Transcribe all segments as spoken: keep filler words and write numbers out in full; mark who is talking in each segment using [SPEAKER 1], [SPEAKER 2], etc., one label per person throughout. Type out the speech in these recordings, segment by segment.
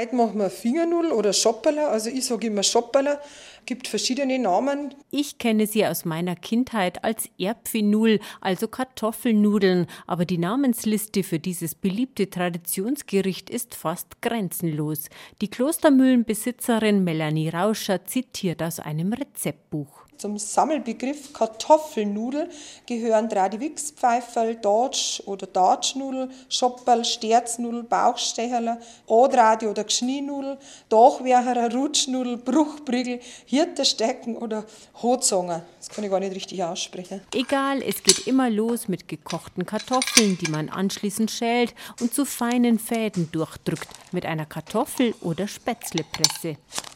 [SPEAKER 1] Heute machen wir Fingernudel oder Schopperler, also ich sage immer Schopperler, gibt verschiedene Namen.
[SPEAKER 2] Ich kenne sie aus meiner Kindheit als Erbpfennudel, also Kartoffelnudeln, aber die Namensliste für dieses beliebte Traditionsgericht ist fast grenzenlos. Die Klostermühlenbesitzerin Melanie Rauscher zitiert aus einem Rezeptbuch.
[SPEAKER 1] Zum Sammelbegriff Kartoffelnudel gehören Tradiwixpfeiferl, Datsch oder Datschnudel, Schopperl, Sterznudel, Bauchstecherl, Adradi oder Gschnienudel, Dachwercher, Rutschnudel, Bruchbrügel, Hirterstecken oder Hotzonger. Das kann ich gar nicht richtig aussprechen.
[SPEAKER 2] Egal, es geht immer los mit gekochten Kartoffeln, die man anschließend schält und zu feinen Fäden durchdrückt mit einer Kartoffel- oder Spätzlepresse.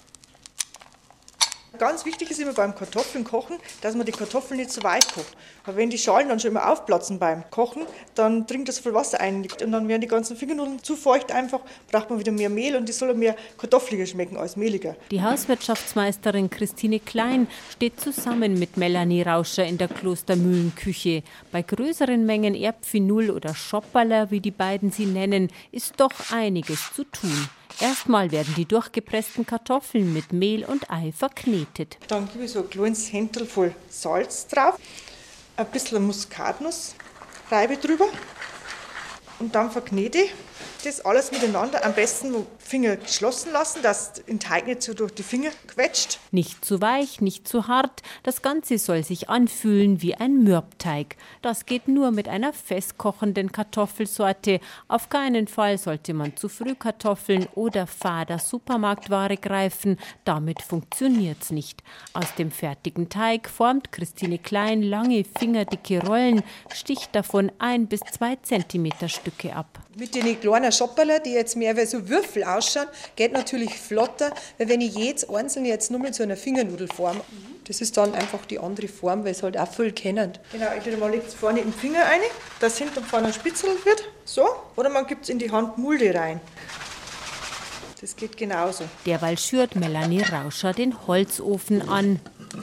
[SPEAKER 3] Ganz wichtig ist immer beim Kartoffeln kochen, dass man die Kartoffeln nicht zu weich kocht. Weil wenn die Schalen dann schon immer aufplatzen beim Kochen, dann dringt das viel Wasser ein und dann werden die ganzen Fingernudeln zu feucht einfach, braucht man wieder mehr Mehl und die soll mehr kartoffeliger schmecken als mehliger.
[SPEAKER 2] Die Hauswirtschaftsmeisterin Christine Klein steht zusammen mit Melanie Rauscher in der Klostermühlenküche. Bei größeren Mengen Erbpfennudel oder Schopperler, wie die beiden sie nennen, ist doch einiges zu tun. Erstmal werden die durchgepressten Kartoffeln mit Mehl und Ei verknetet.
[SPEAKER 3] Dann gebe ich so ein kleines Händel voll Salz drauf, ein bisschen Muskatnuss, reibe drüber und dann verknete ich das alles miteinander. Am besten mit Finger geschlossen lassen, dass der Teig nicht so durch die Finger quetscht.
[SPEAKER 2] Nicht zu weich, nicht zu hart. Das Ganze soll sich anfühlen wie ein Mürbteig. Das geht nur mit einer festkochenden Kartoffelsorte. Auf keinen Fall sollte man zu früh Kartoffeln oder fader Supermarktware greifen. Damit funktioniert's nicht. Aus dem fertigen Teig formt Christine Klein lange fingerdicke Rollen, sticht davon ein bis zwei Zentimeter Stücke ab.
[SPEAKER 1] Mit den kleinen Schopperler, die jetzt mehr wie so Würfel ausschauen, geht natürlich flotter, weil wenn ich jedes einzelne jetzt nur mal zu einer Fingernudelform, das ist dann einfach die andere Form, weil es halt auch viel kennen.
[SPEAKER 3] Genau, entweder man legt es vorne im Finger rein, dass hinten vorne spitzelt wird, so, oder man gibt es in die Handmulde rein. Das geht genauso.
[SPEAKER 2] Derweil schürt Melanie Rauscher den Holzofen an.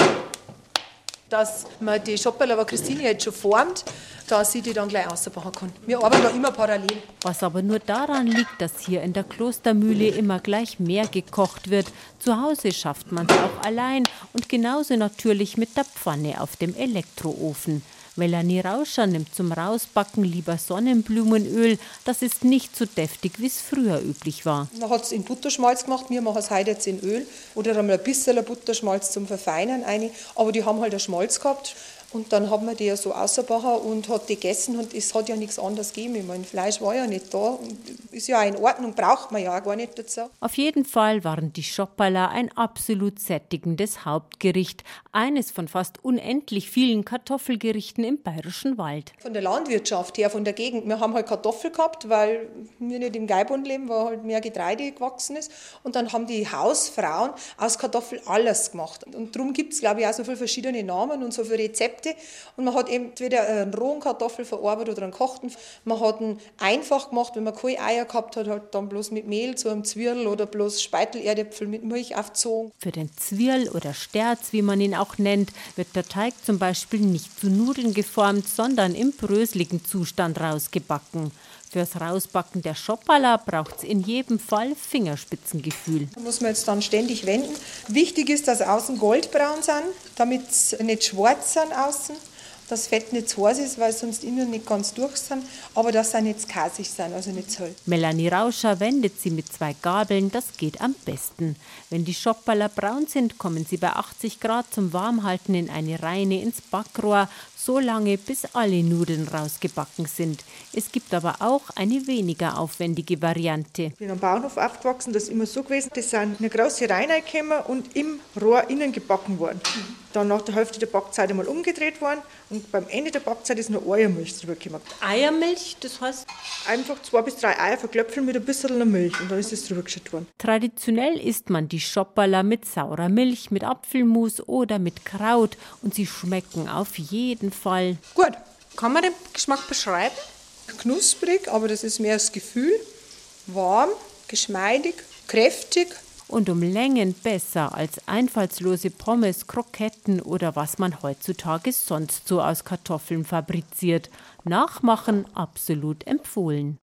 [SPEAKER 1] Dass man die Schopperler, was Christine jetzt schon formt, dass sie die dann gleich ausbauen kann. Wir arbeiten da immer parallel.
[SPEAKER 2] Was aber nur daran liegt, dass hier in der Klostermühle immer gleich mehr gekocht wird. Zu Hause schafft man es auch allein und genauso natürlich mit der Pfanne auf dem Elektroofen. Melanie Rauscher nimmt zum Rausbacken lieber Sonnenblumenöl. Das ist nicht so deftig, wie es früher üblich war.
[SPEAKER 1] Man hat es in Butterschmalz gemacht, wir machen es heute jetzt in Öl oder einmal ein bisschen Butterschmalz zum Verfeinern rein. Aber die haben halt einen Schmalz gehabt. Und dann hat man die ja so ausgebacken und hat die gegessen und es hat ja nichts anderes gegeben. Ich meine, Fleisch war ja nicht da und ist ja auch in Ordnung, braucht man ja auch gar nicht dazu.
[SPEAKER 2] Auf jeden Fall waren die Schopperler ein absolut sättigendes Hauptgericht. Eines von fast unendlich vielen Kartoffelgerichten im Bayerischen Wald.
[SPEAKER 1] Von der Landwirtschaft her, von der Gegend. Wir haben halt Kartoffel gehabt, weil wir nicht im Geibund leben, wo halt mehr Getreide gewachsen ist. Und dann haben die Hausfrauen aus Kartoffel alles gemacht. Und darum gibt es, glaube ich, auch so viele verschiedene Namen und so viele Rezepte. Und man hat entweder einen rohen Kartoffel verarbeitet oder einen kochten. Man hat ihn einfach gemacht, wenn man keine Eier gehabt hat, halt dann bloß mit Mehl zu einem Zwirl oder bloß Speitelerdäpfel mit Milch aufgezogen.
[SPEAKER 2] Für den Zwirl oder Sterz, wie man ihn auch nennt, wird der Teig zum Beispiel nicht zu Nudeln geformt, sondern im bröseligen Zustand rausgebacken. Fürs Rausbacken der Schopperler braucht es in jedem Fall Fingerspitzengefühl.
[SPEAKER 1] Da muss man jetzt dann ständig wenden. Wichtig ist, dass außen goldbraun sind, damit sie nicht schwarz sind außen. Das Fett nicht zu heiß ist, weil sonst innen nicht ganz durch sind. Aber dass sie nicht kasig sind, also nicht zu hell.
[SPEAKER 2] Melanie Rauscher wendet sie mit zwei Gabeln, das geht am besten. Wenn die Schopperler braun sind, kommen sie bei achtzig Grad zum Warmhalten in eine Reine ins Backrohr, so lange bis alle Nudeln rausgebacken sind. Es gibt aber auch eine weniger aufwendige Variante.
[SPEAKER 3] Ich bin am Bauernhof aufgewachsen, das ist immer so gewesen, das sind eine große Reine gekommen und im Rohr innen gebacken worden. Dann nach der Hälfte der Backzeit einmal umgedreht worden und beim Ende der Backzeit ist noch Eiermilch drüber gekommen.
[SPEAKER 2] Eiermilch, das heißt?
[SPEAKER 3] Einfach zwei bis drei Eier verklöpfeln mit ein bisschen Milch und dann ist es drüber geschüttet worden.
[SPEAKER 2] Traditionell isst man die Schopperler mit saurer Milch, mit Apfelmus oder mit Kraut und sie schmecken auf jeden Fall.
[SPEAKER 1] Gut, kann man den Geschmack beschreiben? Knusprig, aber das ist mehr das Gefühl. Warm, geschmeidig, kräftig.
[SPEAKER 2] Und um Längen besser als einfallslose Pommes, Kroketten oder was man heutzutage sonst so aus Kartoffeln fabriziert. Nachmachen absolut empfohlen.